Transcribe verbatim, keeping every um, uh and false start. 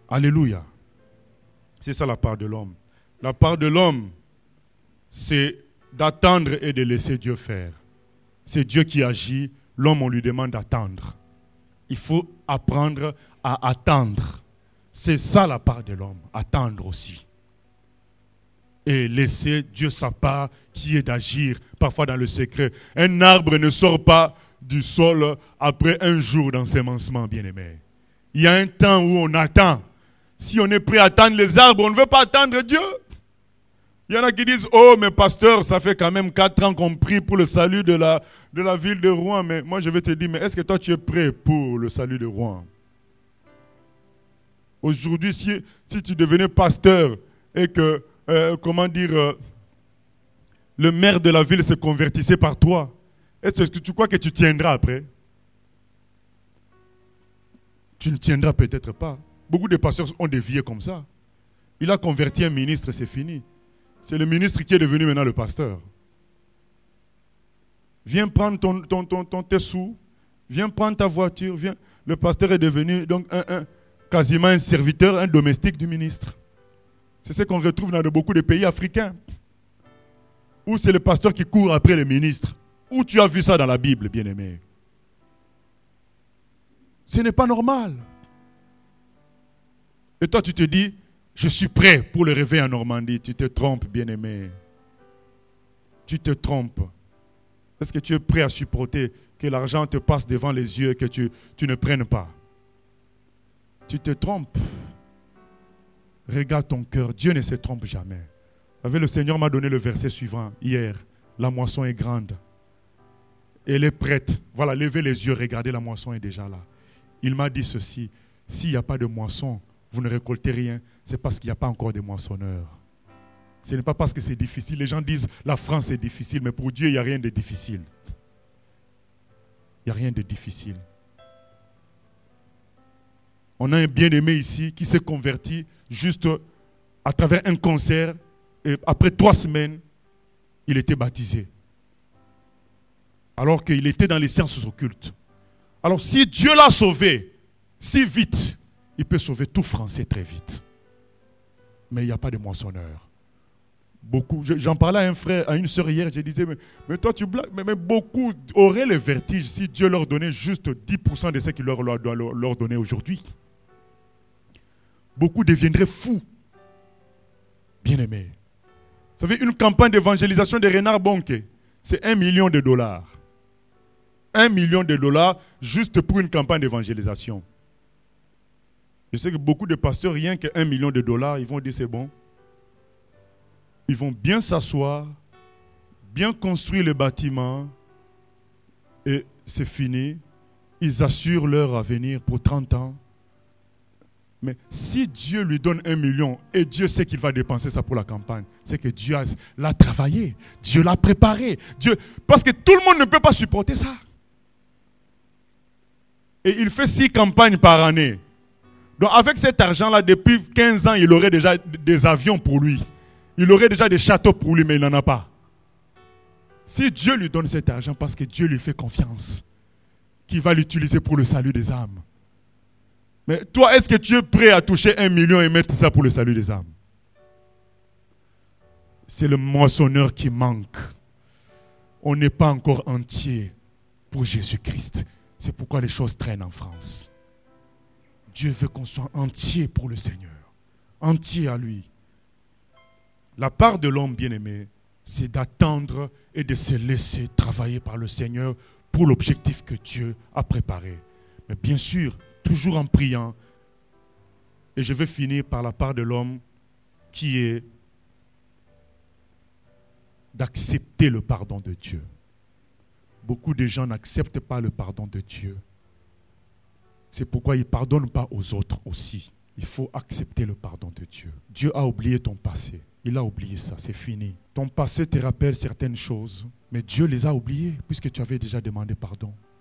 Alléluia. C'est ça la part de l'homme. La part de l'homme, c'est d'attendre et de laisser Dieu faire. C'est Dieu qui agit, l'homme on lui demande d'attendre. Il faut apprendre à attendre. C'est ça la part de l'homme, attendre aussi. Et laisser Dieu sa part qui est d'agir, parfois dans le secret. Un arbre ne sort pas du sol après un jour d'ensemencement, bien-aimé. Il y a un temps où on attend. Si on est prêt à attendre les arbres, on ne veut pas attendre Dieu. Il y en a qui disent, oh, mais pasteur, ça fait quand même quatre ans qu'on prie pour le salut de la, de la ville de Rouen. Mais moi, je vais te dire, mais est-ce que toi, tu es prêt pour le salut de Rouen? Aujourd'hui, si, si tu devenais pasteur et que, euh, comment dire, euh, le maire de la ville se convertissait par toi, est-ce que tu crois que tu tiendras après? Tu ne tiendras peut-être pas. Beaucoup de pasteurs ont dévié comme ça. Il a converti un ministre, c'est fini. C'est le ministre qui est devenu maintenant le pasteur. Viens prendre ton, ton, ton, ton, tes sous, viens prendre ta voiture, viens. Le pasteur est devenu donc un, un, quasiment un serviteur, un domestique du ministre. C'est ce qu'on retrouve dans de beaucoup de pays africains. Où c'est le pasteur qui court après le ministre. Où tu as vu ça dans la Bible, bien-aimé? Ce n'est pas normal. Et toi, tu te dis, je suis prêt pour le réveil en Normandie. Tu te trompes, bien-aimé. Tu te trompes. Est-ce que tu es prêt à supporter que l'argent te passe devant les yeux et que tu, tu ne prennes pas? Tu te trompes. Regarde ton cœur. Dieu ne se trompe jamais. Vous savez, le Seigneur m'a donné le verset suivant hier. La moisson est grande. Elle est prête. Voilà, levez les yeux, regardez, la moisson est déjà là. Il m'a dit ceci. S'il n'y a pas de moisson, vous ne récoltez rien. C'est parce qu'il n'y a pas encore de moissonneurs. Ce n'est pas parce que c'est difficile. Les gens disent la France est difficile, mais pour Dieu, il n'y a rien de difficile. Il n'y a rien de difficile. On a un bien-aimé ici qui s'est converti juste à travers un concert. Et après trois semaines, il était baptisé. Alors qu'il était dans les sciences occultes. Alors si Dieu l'a sauvé si vite, il peut sauver tout Français très vite. Mais il n'y a pas de moissonneur. Beaucoup, j'en parlais à un frère, à une sœur hier, je disais, mais, mais toi tu blagues, mais, mais beaucoup auraient le vertige si Dieu leur donnait juste dix pour cent de ce qu'il leur doit leur, leur donner aujourd'hui. Beaucoup deviendraient fous. Bien-aimés. Vous savez, une campagne d'évangélisation de Renard Bonke, c'est un million de dollars. Un million de dollars juste pour une campagne d'évangélisation. Je sais que beaucoup de pasteurs, rien qu'un million de dollars, ils vont dire c'est bon. Ils vont bien s'asseoir, bien construire le bâtiment et c'est fini. Ils assurent leur avenir pour trente ans. Mais si Dieu lui donne un million et Dieu sait qu'il va dépenser ça pour la campagne, c'est que Dieu l'a travaillé, Dieu l'a préparé. Dieu, parce que tout le monde ne peut pas supporter ça. Et il fait six campagnes par année. Donc avec cet argent-là, depuis quinze ans, il aurait déjà des avions pour lui. Il aurait déjà des châteaux pour lui, mais il n'en a pas. Si Dieu lui donne cet argent parce que Dieu lui fait confiance, qu'il va l'utiliser pour le salut des âmes. Mais toi, est-ce que tu es prêt à toucher un million et mettre ça pour le salut des âmes? C'est le moissonneur qui manque. On n'est pas encore entier pour Jésus-Christ. C'est pourquoi les choses traînent en France. Dieu veut qu'on soit entier pour le Seigneur. Entier à lui. La part de l'homme bien-aimé, c'est d'attendre et de se laisser travailler par le Seigneur pour l'objectif que Dieu a préparé. Mais bien sûr, toujours en priant. Et je vais finir par la part de l'homme qui est d'accepter le pardon de Dieu. Beaucoup de gens n'acceptent pas le pardon de Dieu. C'est pourquoi ils ne pardonnent pas aux autres aussi. Il faut accepter le pardon de Dieu. Dieu a oublié ton passé. Il a oublié ça, c'est fini. Ton passé te rappelle certaines choses, mais Dieu les a oubliées puisque tu avais déjà demandé pardon.